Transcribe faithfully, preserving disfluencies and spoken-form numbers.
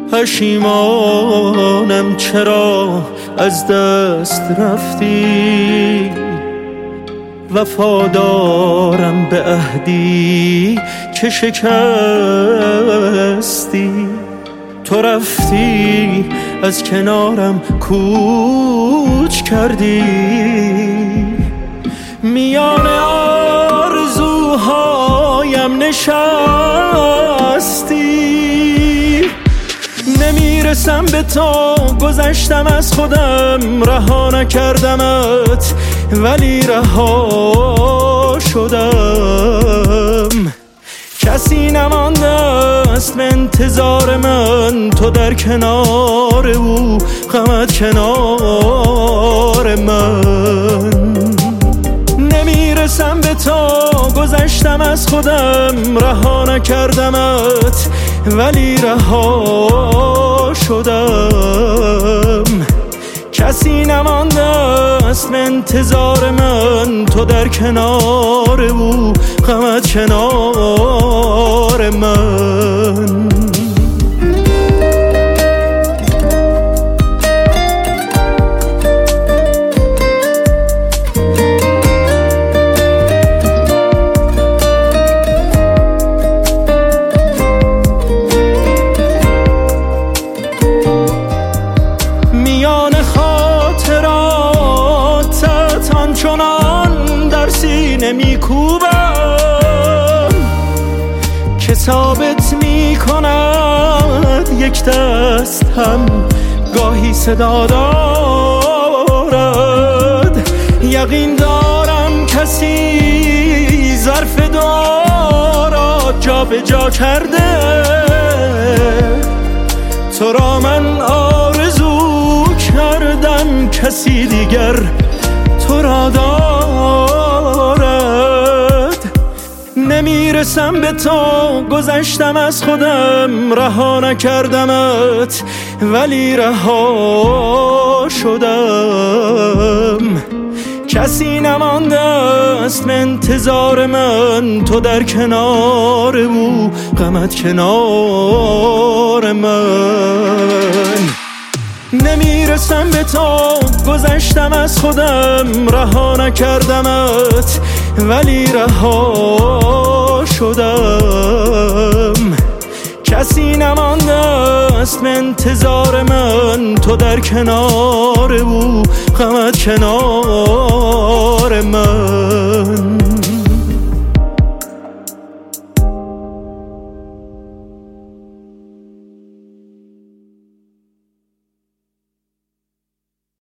پشیمانم چرا از دست رفتی، وفادارم به عهدی که شکستی. تو رفتی از کنارم کوچ کردی، میان آرزوهایم نشستی. نمیرسم به تو، گذشتم از خودم، رها نکردمت ولی رها شدم. کسی نمانده است به انتظار من، تو در کنار او، غمت کنار من. نمیرسم به تو، گذشتم از خودم، رها نکردمت ولی رها شدم. کسی نمانده است به انتظار من، تو در کنار او، غمت کنار من. میان خاطراتت آنچنان در سینه میکوبم که ثابت میکند یک دست هم گاهی صدا دارد. یقین دارم کسی ظرف دعا را جا به جا کرده، تو را من آرزو کردم کسی دیگر تو را دارد. نمیرسم به تو، گذشتم از خودم، رها نکردمت ولی رها شدم. کسی نمانده است به انتظار من، تو در کنار او، غمت کنار من. نمیرسم به تو، گذشتم از خودم، رها نکردمت ولی رها شدم. کسی نمانده است به انتظار من، تو در کنار او، غمت کنار